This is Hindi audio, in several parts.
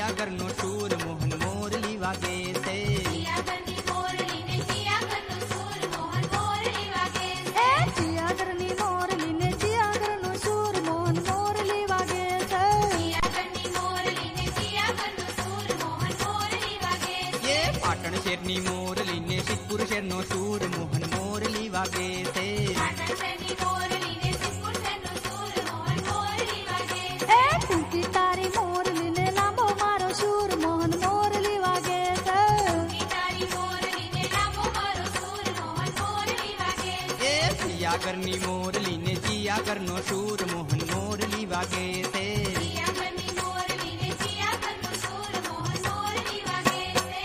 सियागरनो सूर मोहन मोरली वागे से। सियागरनी मोरली ने सियागरनो सूर मोहन मोरली वागे से। सियागरनी मोरली ने सियागरनो सूर मोहन मोरली वागे से। सियागरनी मोरली ने सियागरनो सूर मोहन मोरली वागे से। ये पाटण शेरनी मोरली ने सिद्धपुर शेरनो सूर मोहन मोरली वागे से। पाटण शेरनी मोरली ने सिद्धपुर शेरनो सूर मोहन मोरली वागे से। टूटी तारी मोरली ने लांबो मारो सूर मोहन मोरली वागे से। टूटी तारी मोरली ने लांबो मारो सूर मोहन मोरली वागे से। ये सियागरनी मोरली ने सियागरनो सूर मोहन मोरली वागे से। सियागरनी मोरली ने सियागरनो सूर मोहन मोरली वागे से।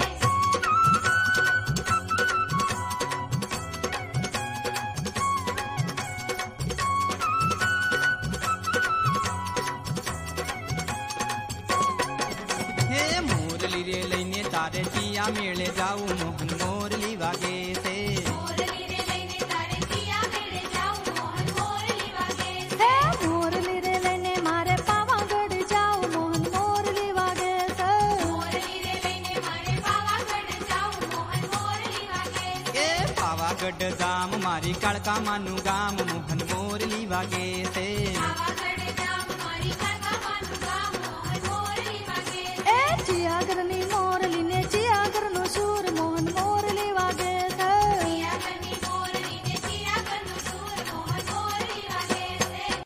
हे मोरली रे लईने तारे जिया मेले जाऊ मोहन मोरली वागे से। मोरली रे लईने तारे जिया मेले जाऊ मोहन मोरली वागे से। मोरली रे लेने मारे पावागढ़ जाओ मोहन मोरली वागे से। मोरली रे लईने मारे पावागढ़ जाऊ मोहन मोरली वागे से। ए पावागढ़ गाम मारी कालका मानु गाम मोहन मोरली वागे से। पावागढ़